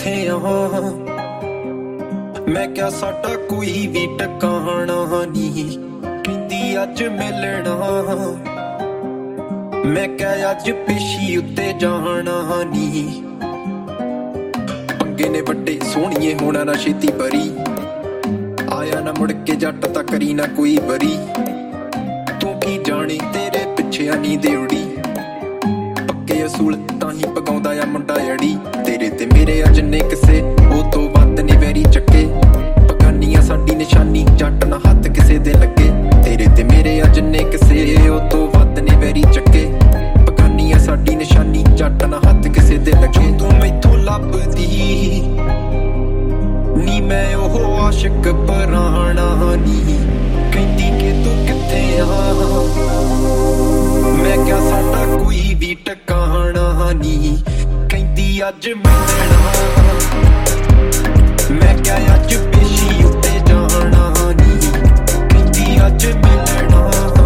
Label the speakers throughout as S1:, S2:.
S1: किथे आ मैं क्या साडा कोई भी टकाना नहीं कहंदी अज मिलना मैं क्या अज पेशी उत्ते जाना नहीं पंगे ने वड्डे सोहणीए होना ना छेती बरी आया ना मुड़ के जट तां करी ना कोई बरी तू की जाने तेरे पिछे नी देउड़ी पक्के असूल तां ही पगाउंदा आ मुंडा अड़ी तेरे ते मेरे अज ने किसे ओ तो वध ने वैरी चक्के पगानियां साडी निशानी जट ना हत्थ किसे दे लगे तेरे ते मेरे अज ने किसे ओ तो वध ने वैरी चक्के पगानियां साडी निशानी जट ना हत्थ किसे दे लगे तू मैथों लभदी नी मैं ओह आशिक पराना नी कहंदी कि तू किथे आ मैं क्या साडा कोई भी टकाना नी कहंदी अज मिलना मैं क्या अज पेशी उत्ते जाना नी कहंदी अज मिलना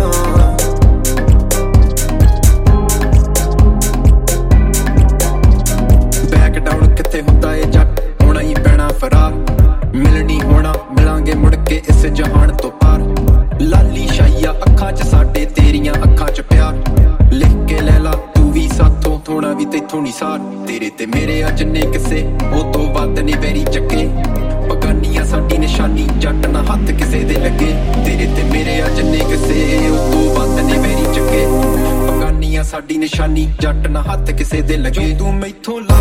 S1: बैक डाउन किथे हुंदा ए जट होना ही पैना फरार मिलनी होना मिलांगे मुड़ के इस जहान तो पार लाली शाइया अखां च साडे तेरियां अखां च प्यार लिख के ले ला तू भी साथों थोड़ा भी तैथों नी सार तेरे ते मेरे अज ने किसे ओ तो वध ने वैरी चक्के पगानियां साडी निशानी जट ना हत्थ किसे दे लगे तेरे ते मेरे अज ने किसे ओ तो वध ने वैरी चक्के पगानियां साडी निशानी जट ना हत्थ किसे दे लगे तू मैथों